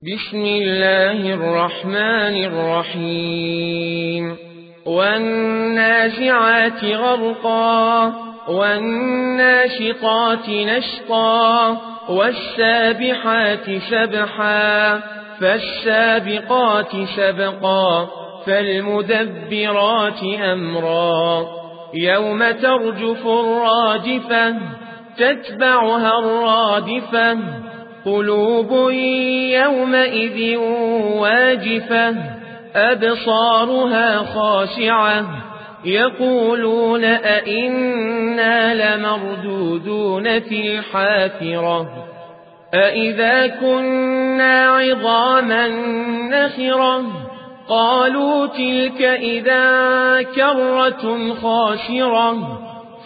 بسم الله الرحمن الرحيم والنازعات غرقا والناشطات نشطا والسابحات سبحا فالسابقات سبقا فالمدبرات أمرا يوم ترجف الراجفة تتبعها الرادفة قلوب يومئذ واجفة أبصارها خاشعة يقولون أئنا لمردودون في الحافرة أئذا كنا عظاما نخرة قالوا تلك إذا كرة خاسرة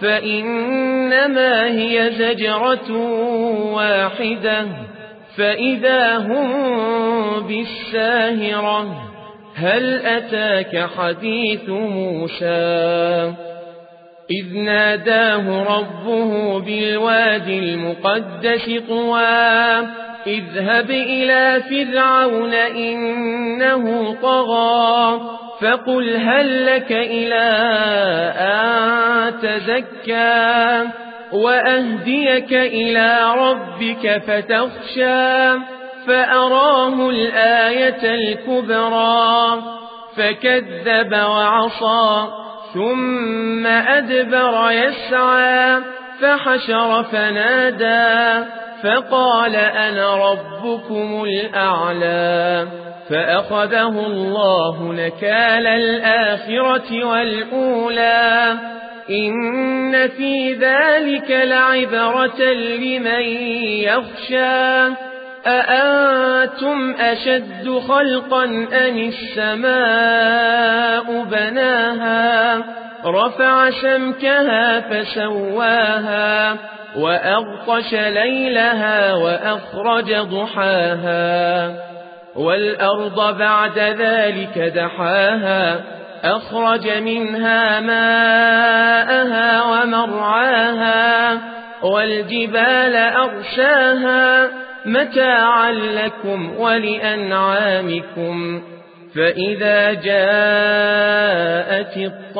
فإنما هي زجرة واحدة فإذا هم بالساهرة هل أتاك حديث موسى إذ ناداه ربه بالوادي المقدس طوى اذهب إلى فرعون إنه طغى فقل هل لك إلى أن تزكى وأهديك إلى ربك فتخشى فأراه الآية الكبرى فكذب وعصى ثم أدبر يسعى فحشر فنادى فقال أنا ربكم الأعلى فأخذه الله نكال الآخرة والأولى إن في ذلك لعبرة لمن يخشى أأنتم أشد خلقا أم السماء بناها رفع سمكها فسواها وأغطش ليلها وأخرج ضحاها والأرض بعد ذلك دحاها أخرج منها ماءها ومرعاها والجبال أرساها متاعا لكم ولأنعامكم فإذا جاءت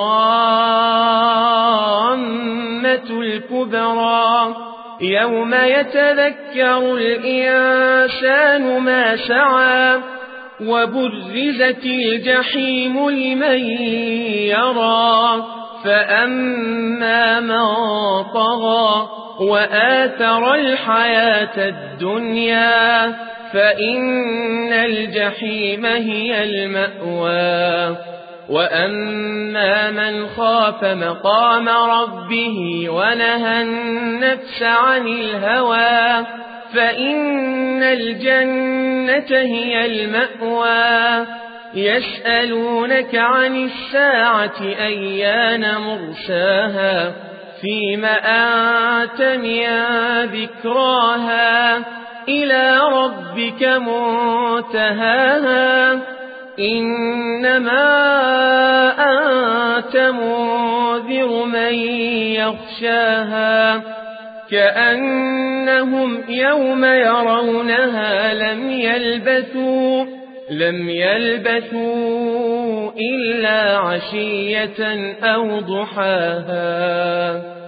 الطامة الكبرى يوم يتذكر الإنسان ما سعى وبرزت الجحيم لمن يرى فأما من طغى وآثر الحياة الدنيا فإن الجحيم هي المأوى وأما من خاف مقام ربه ونهى النفس عن الهوى فإن الجنة هي المأوى يسألونك عن الساعة أيان مرساها فيم أنت من ذكراها إلى ربك منتهاها إنما أنت منذر من يخشاها كأنهم يوم يرونها لم يلبثوا إلا عشية أو ضحاها